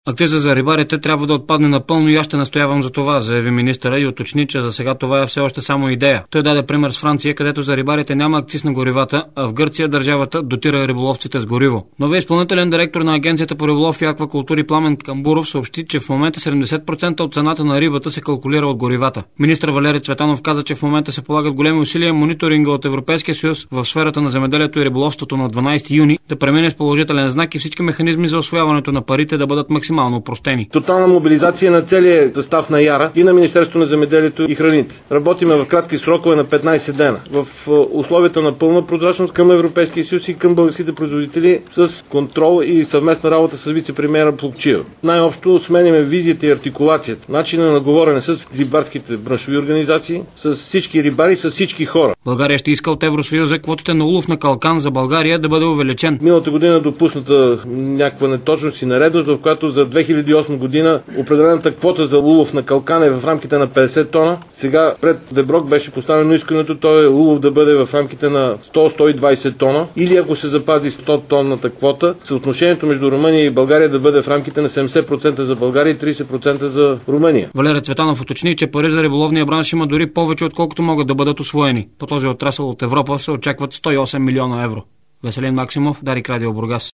Акциза за рибарите трябва да отпадне напълно и аз ще настоявам за това, заяви министъра и уточни, че за сега това е все още само идея. Той даде пример с Франция, където за рибарите няма акциз на горивата, а в Гърция държавата дотира риболовците с гориво. Новият изпълнителен директор на Агенцията по риболов и аквакултури Пламен Камбуров съобщи, че в момента 70% от цената на рибата се калкулира от горивата. Министър Валери Цветанов каза, че в момента се полагат големи усилия мониторинга от Европейския съюз в сферата на земеделието и риболовството на 12 юни да премине с положителен знак и всички механизми за усвояването на парите да бъдат максимално опростени. Тотална мобилизация на целия състав на Яра и на Министерството на земеделието и храните. Работиме в кратки срокове на 15 дена. В условията на пълна прозрачност към Европейския съюз и към българските производители с контрол и съвместна работа с вице-премиера Плугчиева. Най-общо сменяме визията и артикулацията, начина на говорене с рибарските браншови организации, с всички рибари, с всички хора. България ще иска от Евросъюза квотите на улов на калкан за България да бъде увеличен. Миналата година допусната някаква неточност и нередност, в която за 2008 година определената квота за улов на калкан е в рамките на 50 тона. Сега пред Деброк беше поставено искането той улов да бъде в рамките на 100-120 тона или ако се запази 100 тонната квота, съотношението между Румъния и България да бъде в рамките на 70% за България и 30% за Румъния. Валери Цветанов уточни, че пари за риболовния бранш има дори повече, отколкото могат да бъдат усвоени. По този отрасъл от Европа се очакват 108 милиона евро. Веселин Максимов, Дарик Радио Бургас.